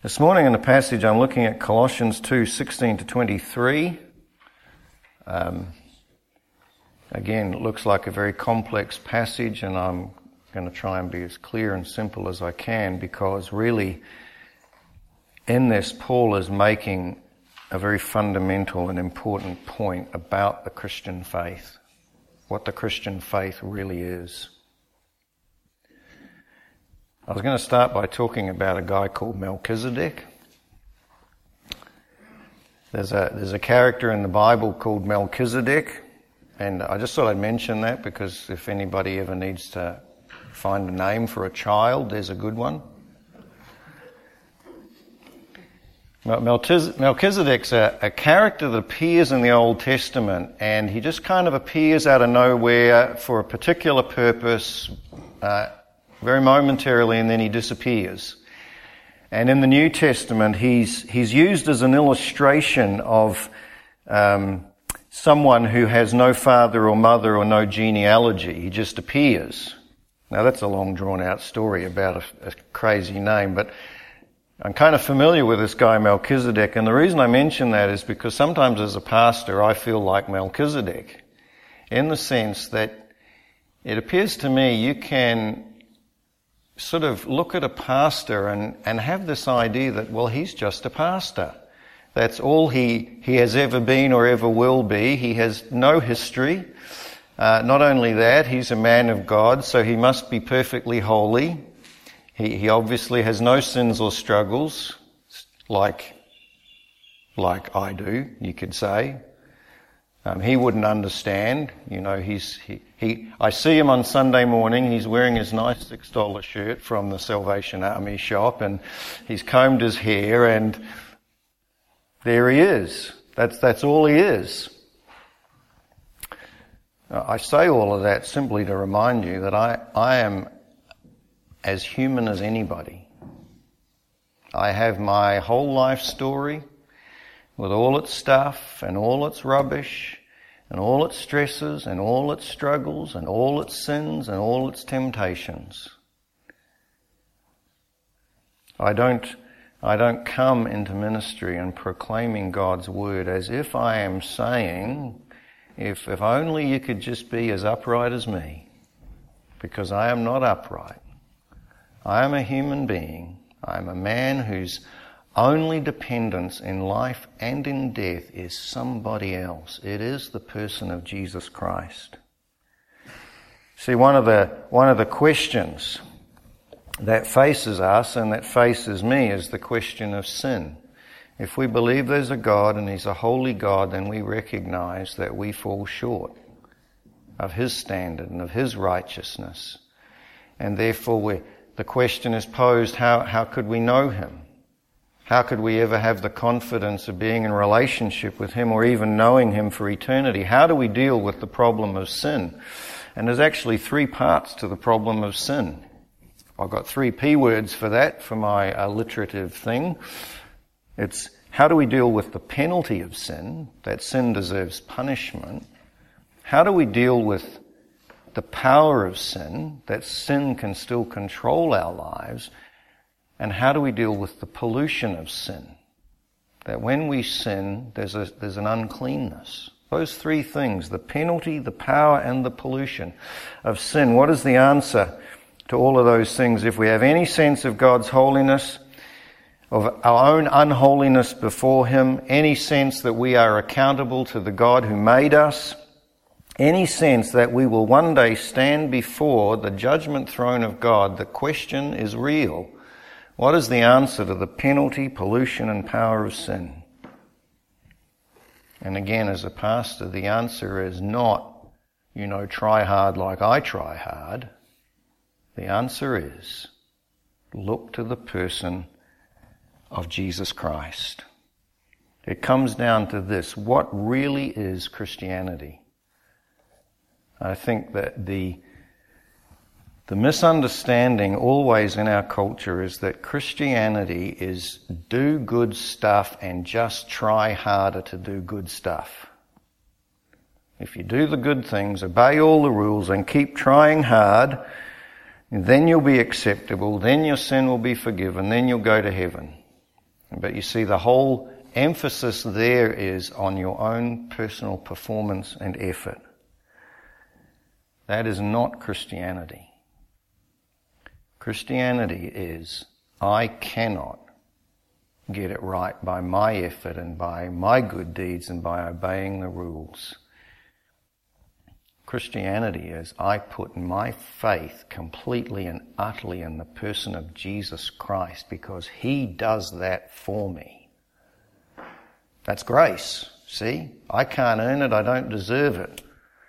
This morning in the passage I'm looking at Colossians 2:16 to 23. Again, it looks like a very complex passage, and I'm going to try and be as clear and simple as I can, because really in this Paul is making a very fundamental and important point about the Christian faith, what the Christian faith really is. I was going to start by talking about a guy called Melchizedek. There's a character in the Bible called Melchizedek, and I just thought I'd mention that because if anybody ever needs to find a name for a child, there's a good one. Melchizedek's a character that appears in the Old Testament, and he just kind of appears out of nowhere for a particular purpose, very momentarily, and then he disappears. And in the New Testament, he's used as an illustration of someone who has no father or mother or no genealogy. He just appears. Now that's a long drawn out story about a crazy name, but I'm kind of familiar with this guy Melchizedek, and the reason I mention that is because sometimes as a pastor I feel like Melchizedek, in the sense that it appears to me you can sort of look at a pastor and have this idea that, well, he's just a pastor. That's all he has ever been or ever will be. He has no history. Not only that, he's a man of God, so he must be perfectly holy. He obviously has no sins or struggles, like I do, you could say. He wouldn't understand. You know, I see him on Sunday morning. He's wearing his nice $6 shirt from the Salvation Army shop, and he's combed his hair, and there he is. That's all he is. I say all of that simply to remind you that I am as human as anybody. I have my whole life story with all its stuff and all its rubbish and all its stresses and all its struggles and all its sins and all its temptations. I don't come into ministry and proclaiming God's word as if I am saying, if only you could just be as upright as me, because I am not upright. I am a human being. I am a man whose only dependence in life and in death is somebody else. It is the person of Jesus Christ. See, one of the questions that faces us and that faces me is the question of sin. If we believe there's a God and He's a holy God, then we recognize that we fall short of His standard and of His righteousness. And therefore the question is posed, how could we know Him? How could we ever have the confidence of being in relationship with Him or even knowing Him for eternity? How do we deal with the problem of sin? And there's actually 3 parts to the problem of sin. I've got 3 P words for that, for my alliterative thing. It's how do we deal with the penalty of sin, that sin deserves punishment? How do we deal with the power of sin, that sin can still control our lives? And how do we deal with the pollution of sin? That when we sin, there's an uncleanness. Those 3 things, the penalty, the power, and the pollution of sin. What is the answer to all of those things? If we have any sense of God's holiness, of our own unholiness before Him, any sense that we are accountable to the God who made us, any sense that we will one day stand before the judgment throne of God, the question is real. What is the answer to the penalty, pollution, and power of sin? And again, as a pastor, the answer is not, try hard like I try hard. The answer is, look to the person of Jesus Christ. It comes down to this: what really is Christianity? I think that the misunderstanding always in our culture is that Christianity is do good stuff and just try harder to do good stuff. If you do the good things, obey all the rules and keep trying hard, then you'll be acceptable, then your sin will be forgiven, then you'll go to heaven. But you see, the whole emphasis there is on your own personal performance and effort. That is not Christianity. Christianity is, I cannot get it right by my effort and by my good deeds and by obeying the rules. Christianity is, I put my faith completely and utterly in the person of Jesus Christ because He does that for me. That's grace, see? I can't earn it, I don't deserve it.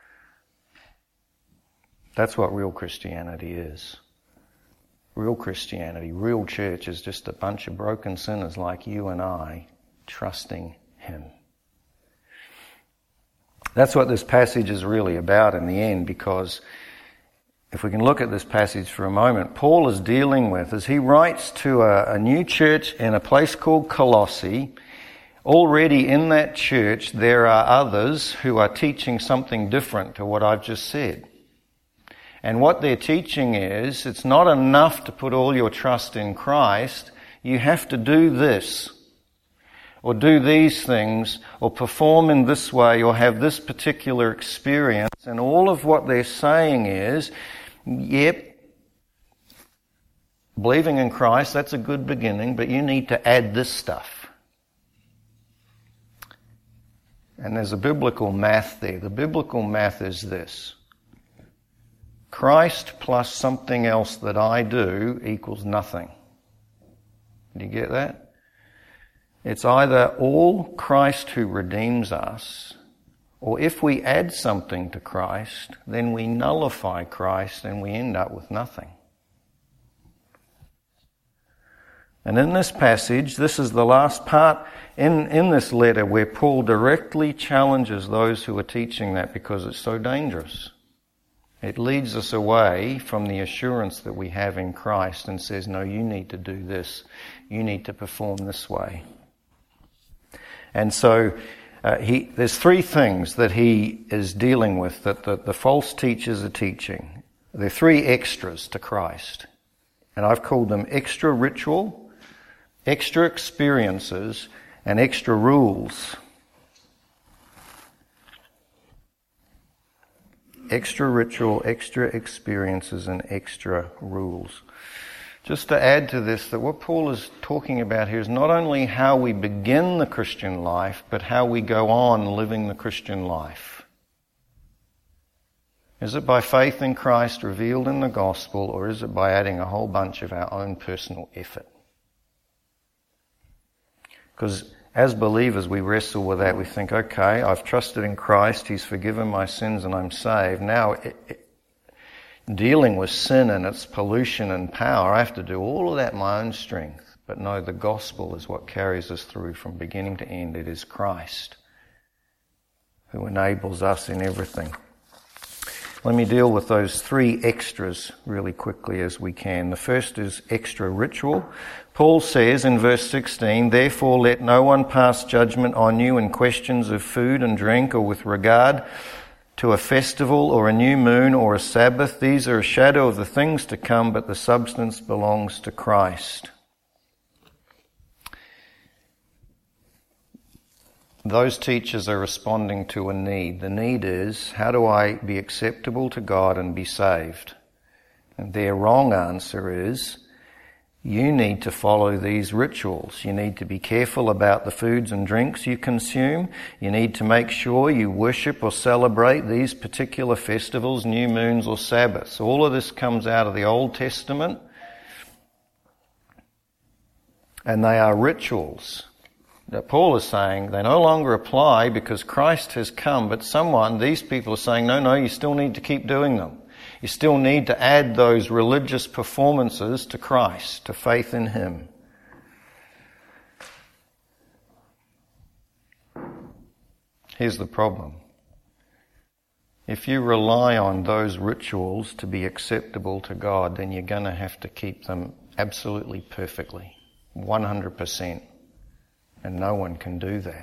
That's what real Christianity is. Real Christianity, real church is just a bunch of broken sinners like you and I trusting Him. That's what this passage is really about in the end, because if we can look at this passage for a moment, Paul is dealing with, as he writes to a new church in a place called Colossae, already in that church there are others who are teaching something different to what I've just said. And what they're teaching is, it's not enough to put all your trust in Christ, you have to do this, or do these things, or perform in this way, or have this particular experience. And all of what they're saying is, yep, believing in Christ, that's a good beginning, but you need to add this stuff. And there's a biblical math there. The biblical math is this. Christ plus something else that I do equals nothing. Do you get that? It's either all Christ who redeems us, or if we add something to Christ, then we nullify Christ and we end up with nothing. And in this passage, this is the last part in this letter where Paul directly challenges those who are teaching that because it's so dangerous. It leads us away from the assurance that we have in Christ and says, no, you need to do this. You need to perform this way. And so there's three things that he is dealing with that the false teachers are teaching. They're three extras to Christ. And I've called them extra ritual, extra experiences, and extra rules. Extra ritual, extra experiences, and extra rules. Just to add to this, that what Paul is talking about here is not only how we begin the Christian life, but how we go on living the Christian life. Is it by faith in Christ revealed in the gospel, or is it by adding a whole bunch of our own personal effort? Because as believers, we wrestle with that. We think, okay, I've trusted in Christ, He's forgiven my sins, and I'm saved. Now, dealing with sin and its pollution and power, I have to do all of that in my own strength. But no, the gospel is what carries us through from beginning to end. It is Christ who enables us in everything. Let me deal with those three extras really quickly as we can. The first is extra ritual. Paul says in verse 16, therefore let no one pass judgment on you in questions of food and drink or with regard to a festival or a new moon or a Sabbath. These are a shadow of the things to come, but the substance belongs to Christ. Those teachers are responding to a need. The need is, how do I be acceptable to God and be saved? And their wrong answer is, you need to follow these rituals. You need to be careful about the foods and drinks you consume. You need to make sure you worship or celebrate these particular festivals, new moons or Sabbaths. All of this comes out of the Old Testament, and they are rituals that Paul is saying they no longer apply because Christ has come, but these people are saying, no, you still need to keep doing them. You still need to add those religious performances to Christ, to faith in Him. Here's the problem. If you rely on those rituals to be acceptable to God, then you're going to have to keep them absolutely perfectly, 100%. And no one can do that.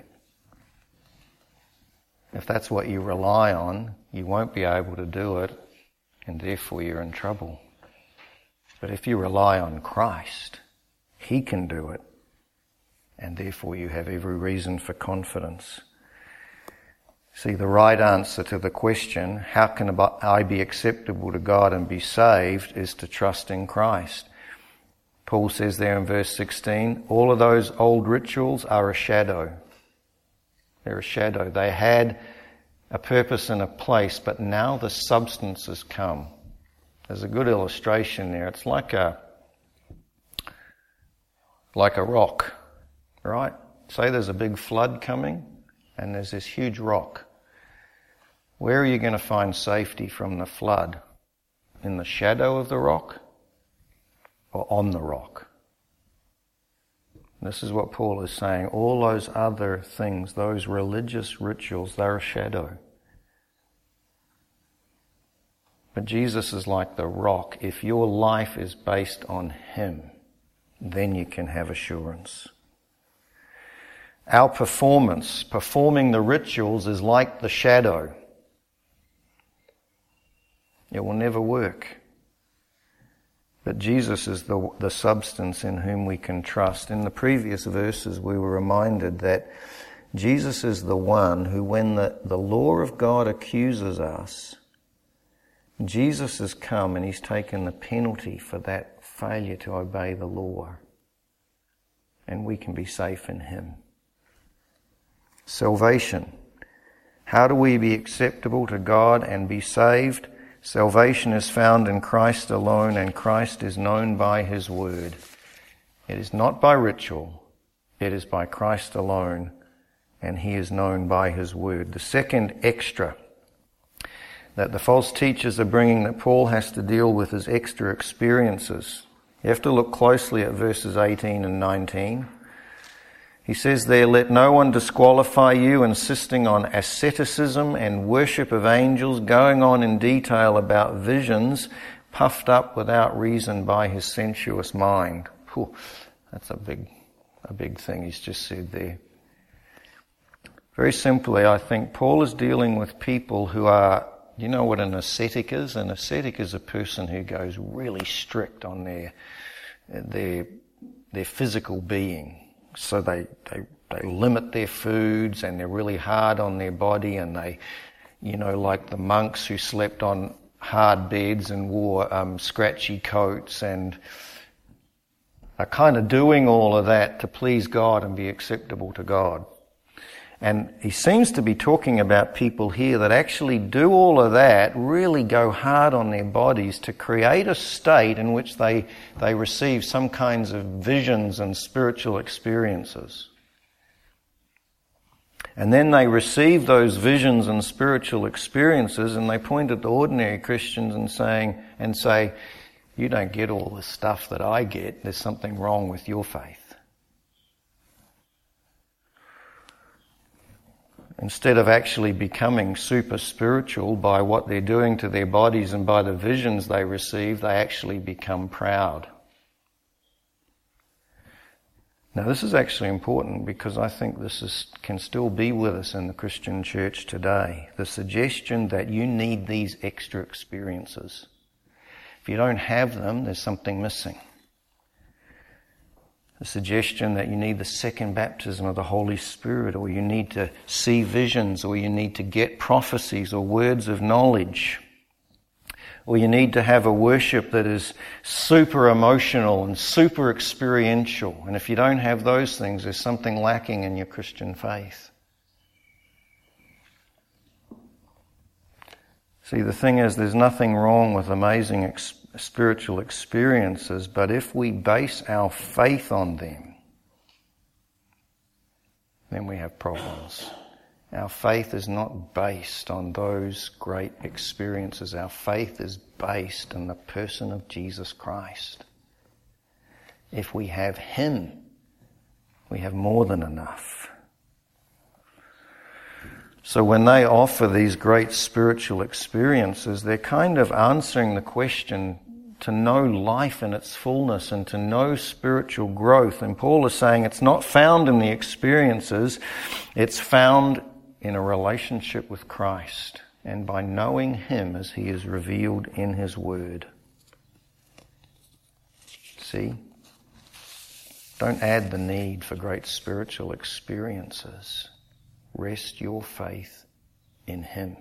If that's what you rely on, you won't be able to do it, and therefore you're in trouble. But if you rely on Christ, He can do it. and therefore you have every reason for confidence. See, the right answer to the question, how can I be acceptable to God and be saved, is to trust in Christ. Paul says there in verse 16, all of those old rituals are a shadow. They're a shadow. They had a purpose and a place, but now the substance has come. There's a good illustration there. It's like a rock, right? Say there's a big flood coming and there's this huge rock. Where are you going to find safety from the flood? In the shadow of the rock or on the rock? This is what Paul is saying. All those other things, those religious rituals, they're a shadow. But Jesus is like the rock. If your life is based on Him, then you can have assurance. Our performing the rituals, is like the shadow. It will never work. But Jesus is the substance in whom we can trust. In the previous verses we were reminded that Jesus is the one who, when the law of God accuses us, Jesus has come and He's taken the penalty for that failure to obey the law. And we can be safe in Him. Salvation. How do we be acceptable to God and be saved? Salvation is found in Christ alone, and Christ is known by His word. It is not by ritual. It is by Christ alone, and He is known by His word. The second extra that the false teachers are bringing that Paul has to deal with is extra experiences. You have to look closely at verses 18 and 19. He says there, let no one disqualify you, insisting on asceticism and worship of angels, going on in detail about visions, puffed up without reason by his sensuous mind. Whew, that's a big thing he's just said there. Very simply, I think Paul is dealing with people who are, you know what an ascetic is? An ascetic is a person who goes really strict on their physical being. So they limit their foods, and they're really hard on their body, and they, like the monks who slept on hard beds and wore scratchy coats, and are kind of doing all of that to please God and be acceptable to God. And he seems to be talking about people here that actually do all of that, really go hard on their bodies to create a state in which they receive some kinds of visions and spiritual experiences. And then they receive those visions and spiritual experiences, and they point at the ordinary Christians and say, you don't get all the stuff that I get. There's something wrong with your faith. Instead of actually becoming super spiritual by what they're doing to their bodies and by the visions they receive, they actually become proud. Now this is actually important, because I think this can still be with us in the Christian church today. The suggestion that you need these extra experiences. If you don't have them, there's something missing. The suggestion that you need the second baptism of the Holy Spirit, or you need to see visions, or you need to get prophecies or words of knowledge, or you need to have a worship that is super emotional and super experiential. And if you don't have those things, there's something lacking in your Christian faith. See, the thing is, there's nothing wrong with amazing spiritual experiences, but if we base our faith on them, then we have problems. Our faith is not based on those great experiences. Our faith is based on the person of Jesus Christ. If we have Him, we have more than enough. So when they offer these great spiritual experiences, they're kind of answering the question to know life in its fullness and to know spiritual growth. And Paul is saying it's not found in the experiences, it's found in a relationship with Christ and by knowing Him as He is revealed in His Word. See? Don't add the need for great spiritual experiences. Rest your faith in Him.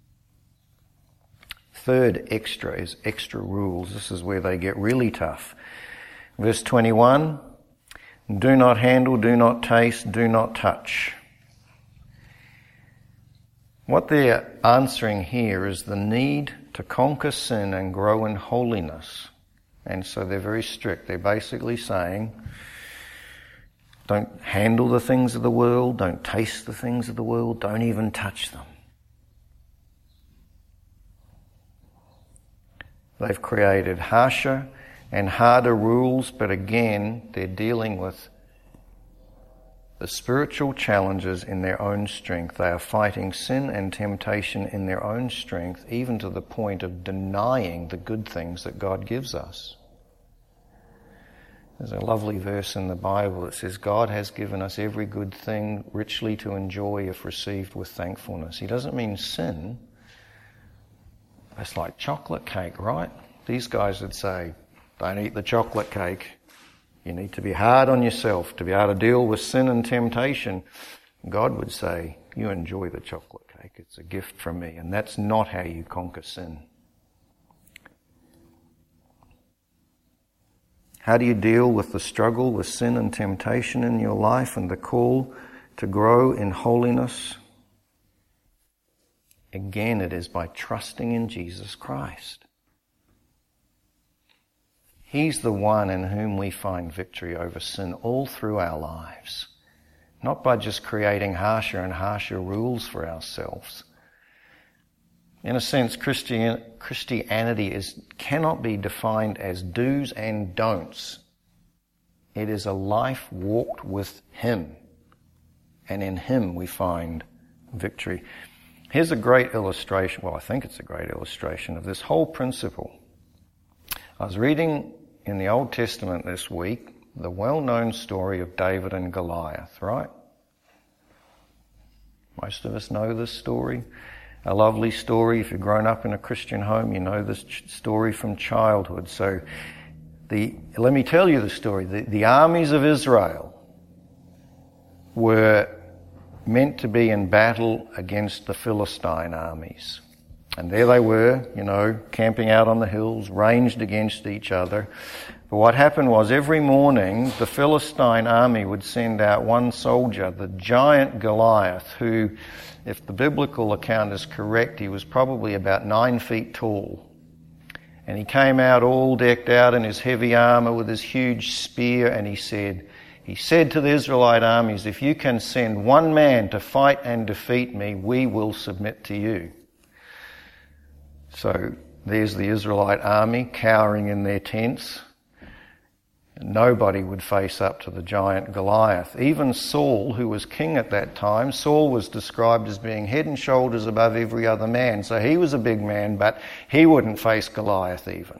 Third extra is extra rules. This is where they get really tough. Verse 21, do not handle, do not taste, do not touch. What they're answering here is the need to conquer sin and grow in holiness. And so they're very strict. They're basically saying, don't handle the things of the world, don't taste the things of the world, don't even touch them. They've created harsher and harder rules, but again, they're dealing with the spiritual challenges in their own strength. They are fighting sin and temptation in their own strength, even to the point of denying the good things that God gives us. There's a lovely verse in the Bible that says, God has given us every good thing richly to enjoy if received with thankfulness. He doesn't mean sin. It's like chocolate cake, right? These guys would say, don't eat the chocolate cake. You need to be hard on yourself to be able to deal with sin and temptation. God would say, you enjoy the chocolate cake. It's a gift from me. And that's not how you conquer sin. How do you deal with the struggle with sin and temptation in your life and the call to grow in holiness? Again, it is by trusting in Jesus Christ. He's the one in whom we find victory over sin all through our lives. Not by just creating harsher and harsher rules for ourselves. In a sense, Christianity cannot be defined as do's and don'ts. It is a life walked with Him. And in Him we find victory. Here's a great illustration, well, I think it's a great illustration of this whole principle. I was reading in the Old Testament this week the well-known story of David and Goliath, right? Most of us know this story. A lovely story. If you've grown up in a Christian home, you know this story from childhood. So let me tell you the story. The armies of Israel were meant to be in battle against the Philistine armies. And there they were, camping out on the hills, ranged against each other. But what happened was every morning the Philistine army would send out one soldier, the giant Goliath, who, if the biblical account is correct, he was probably about 9 feet tall. And he came out all decked out in his heavy armour with his huge spear, and he said to the Israelite armies, if you can send one man to fight and defeat me, we will submit to you. So there's the Israelite army cowering in their tents. Nobody would face up to the giant Goliath. Even Saul, who was king at that time, Saul was described as being head and shoulders above every other man. So he was a big man, but he wouldn't face Goliath even.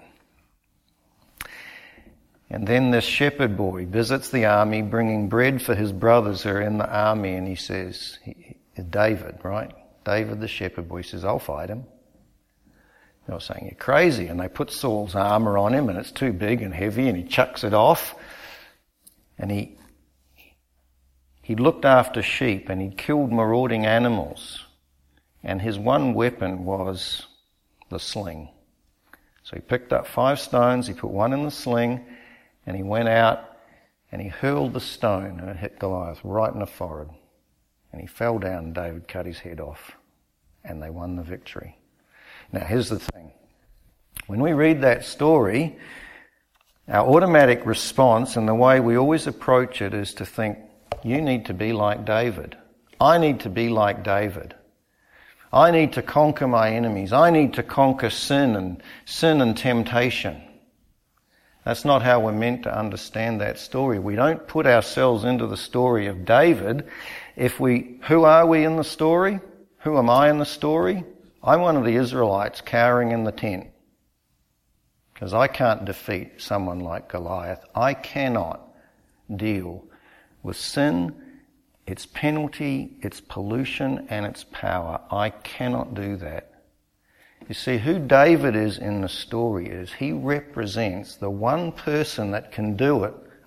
And then this shepherd boy visits the army bringing bread for his brothers who are in the army, and he says, David, right? David the shepherd boy says, I'll fight him. They were saying, you're crazy. And they put Saul's armour on him, and it's too big and heavy, and he chucks it off. And he looked after sheep, and he killed marauding animals. And his one weapon was the sling. So he picked up 5 stones, he put one in the sling, and he went out, and he hurled the stone, and it hit Goliath right in the forehead. And he fell down, and David cut his head off, and they won the victory. Now, here's the thing. When we read that story, our automatic response and the way we always approach it is to think, you need to be like David. I need to be like David. I need to conquer my enemies. I need to conquer sin and temptation. That's not how we're meant to understand that story. We don't put ourselves into the story of David. Who are we in the story? Who am I in the story? I'm one of the Israelites cowering in the tent. Because I can't defeat someone like Goliath. I cannot deal with sin, its penalty, its pollution, and its power. I cannot do that. You see, who David is in the story is he represents the one person that can do it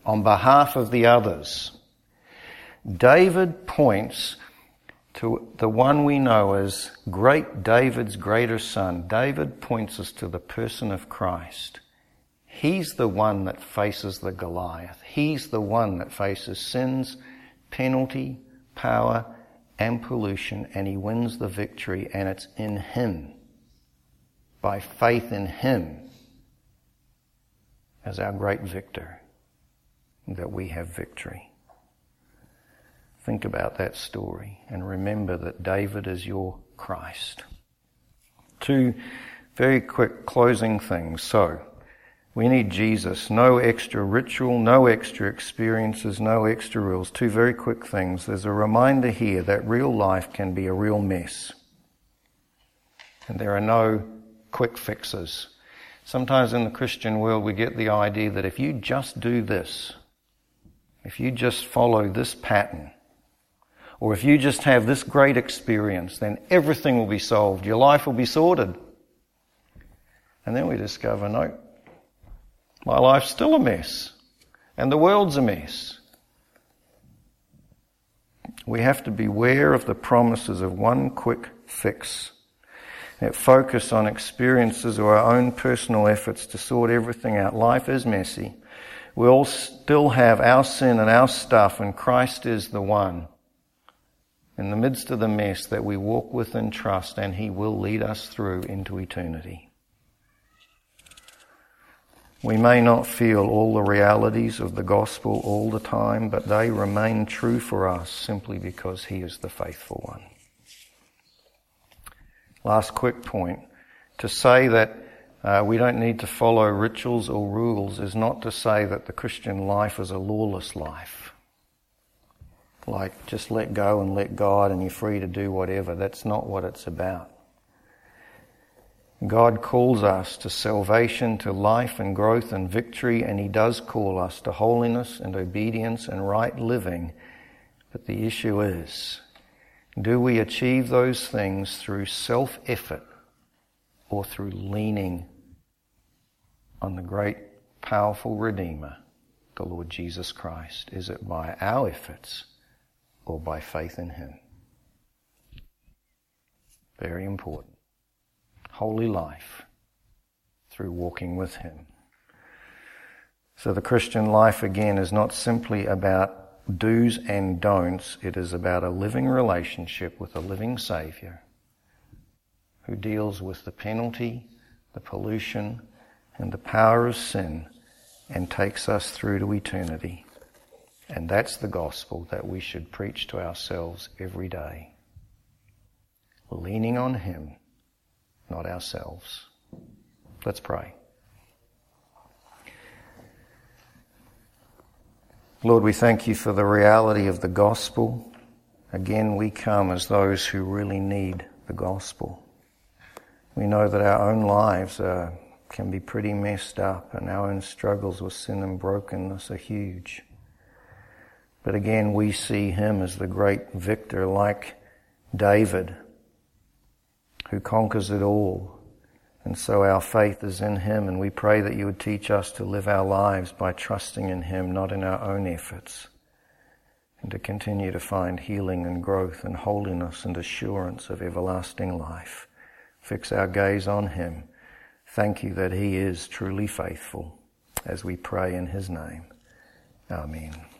on behalf of the others. David points to the one we know as great David's greater son. David points us to the person of Christ. He's the one that faces the Goliath. He's the one that faces sin's penalty, power, and pollution, and he wins the victory, and it's in him, by faith in him, as our great victor, that we have victory. Think about that story and remember that David is your Christ. Two very quick closing things. So, we need Jesus. No extra ritual, no extra experiences, no extra rules. Two very quick things. There's a reminder here that real life can be a real mess. And there are no quick fixes. Sometimes in the Christian world we get the idea that if you just do this, if you just follow this pattern, or if you just have this great experience, then everything will be solved. Your life will be sorted. And then we discover, no, my life's still a mess. And the world's a mess. We have to beware of the promises of one quick fix. That focus on experiences or our own personal efforts to sort everything out. Life is messy. We all still have our sin and our stuff, and Christ is the one in the midst of the mess that we walk with and trust, and he will lead us through into eternity. We may not feel all the realities of the gospel all the time, but they remain true for us simply because he is the faithful one. Last quick point. To say that we don't need to follow rituals or rules is not to say that the Christian life is a lawless life. Like, just let go and let God and you're free to do whatever. That's not what it's about. God calls us to salvation, to life and growth and victory, and he does call us to holiness and obedience and right living. But the issue is, do we achieve those things through self-effort or through leaning on the great, powerful Redeemer, the Lord Jesus Christ? Is it by our efforts or by faith in him? Very important. Holy life through walking with him. So the Christian life, again, is not simply about do's and don'ts. It is about a living relationship with a living Saviour who deals with the penalty, the pollution, and the power of sin and takes us through to eternity. And that's the gospel that we should preach to ourselves every day. Leaning on him, not ourselves. Let's pray. Lord, we thank you for the reality of the gospel. Again, we come as those who really need the gospel. We know that our own lives can be pretty messed up, and our own struggles with sin and brokenness are huge. But again, we see him as the great victor, like David, who conquers it all. And so our faith is in him, and we pray that you would teach us to live our lives by trusting in him, not in our own efforts, and to continue to find healing and growth and holiness and assurance of everlasting life. Fix our gaze on him. Thank you that he is truly faithful, as we pray in his name. Amen.